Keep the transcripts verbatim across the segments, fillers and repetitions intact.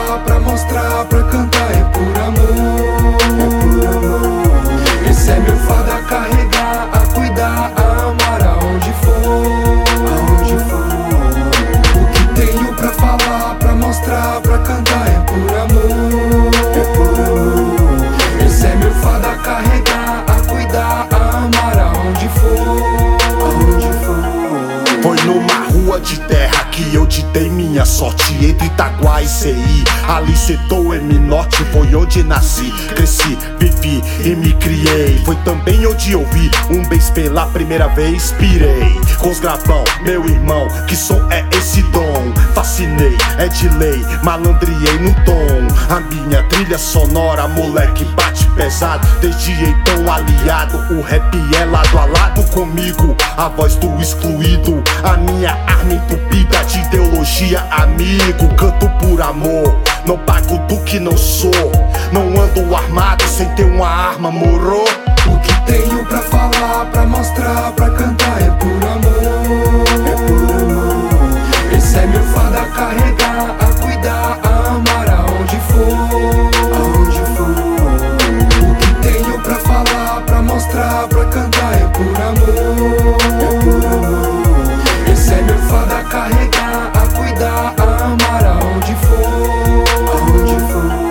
falar, pra mostrar, pra cantar, é por amor, é por amor. Esse é meu fardo a carregar, a cuidar, a amar aonde for, aonde for. O que tenho pra falar, pra mostrar, pra cantar, é por amor, é por amor. Esse é meu fardo a carregar, a cuidar, a amar aonde for, aonde for. Foi numa rua de terra que eu te dei minha sorte, entre Itaguá e C I, ali setor M Norte. Foi onde nasci, cresci, vivi e me criei. Foi também onde eu vi um beijo pela primeira vez. Pirei com os gravão, meu irmão, que som é esse dom? Fascinei, é de lei, malandriei no tom. A minha trilha sonora, moleque, bate pesado. Desde então aliado, o rap é lado a lado comigo. A voz do excluído, a minha arma entupida de ideologia, amigo. Canto por amor, não pago do que não sou. Não ando armado sem ter uma arma, moro? O que tenho pra falar, pra mostrar, pra cantar, é por amor, é por amor. Esse é meu fardo a carregar, a cuidar, a amar aonde for, aonde for. O que tenho pra falar, pra mostrar, pra cantar, é por amor, é por amor. Esse é meu fardo a carregar, a cuidar, a amar aonde for, aonde for.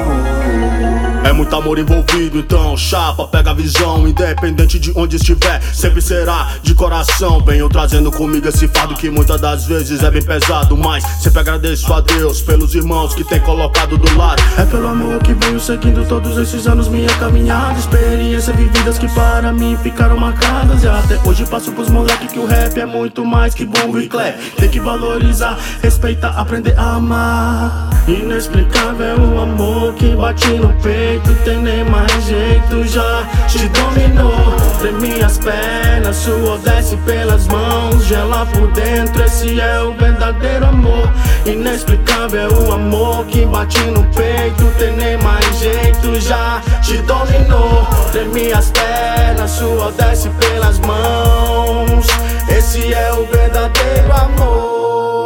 É muito amor envolvido, então chapa, pega a visão. Independente de onde estiver, sempre será de coração. Venho trazendo comigo esse fardo que muitas das vezes é bem pesado, mas sempre agradeço a Deus pelos irmãos que tem colocado do lado. É pelo amor que venho seguindo todos esses anos minha caminhada. Experiências vividas que para mim ficaram marcadas. E até hoje passo pros moleques que o rap é muito mais que bombo e clap. Tem que valorizar, respeitar, aprender a amar. Inexplicável o amor que bate no peito, tem nem mais jeito, já te dominou. Treme as pernas, suor desce pelas mãos, gela por dentro, esse é o verdadeiro amor. Inexplicável o amor que bate no peito, tem nem mais jeito, já te dominou. Treme as pernas, suor desce pelas mãos, esse é o verdadeiro amor.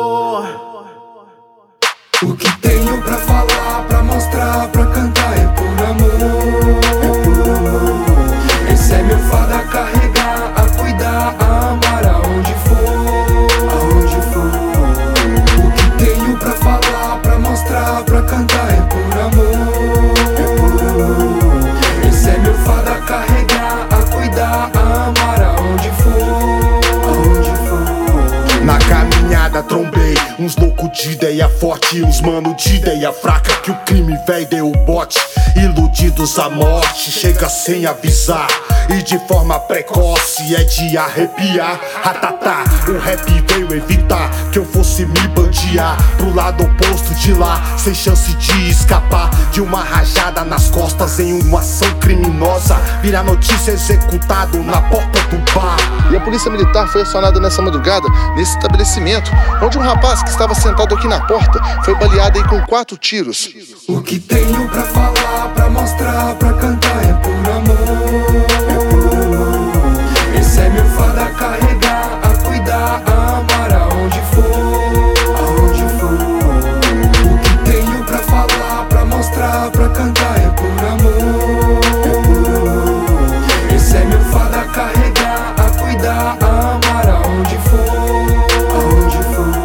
O que tenho pra falar, pra mostrar, pra cantar, é por amor, é por amor. Esse é meu fardo a carregar, a cuidar, a amar aonde for, aonde for. O que tenho pra falar, pra mostrar, pra cantar, é por amor, é por amor. Esse é meu fardo a carregar, a cuidar, a amar aonde for, aonde for. Na caminhada trombei uns loucos de ideia forte, uns mano de ideia fraca, que o crime véi deu o bote. Iludidos à morte, chega sem avisar, e de forma precoce é de arrepiar. Ratatá, o rap veio evitar que eu fosse me bandear pro lado oposto de lá, sem chance de escapar de uma rajada nas costas em uma ação criminosa. Vira notícia, executado na porta do bar. E a polícia militar foi acionada nessa madrugada, nesse estabelecimento, onde um rapaz que estava sentado aqui na porta foi baleado aí com quatro tiros. O que tenho pra falar, pra mostrar, pra cantar, é por amor, é por amor. Esse é meu fardo a carregar, a cuidar, a amar aonde for, aonde for. O que tenho pra falar, pra mostrar, pra cantar, é por amor, é por amor. Esse é meu fardo a carregar, a cuidar, a amar aonde for, aonde for.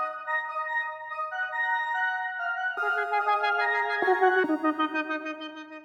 Thank you.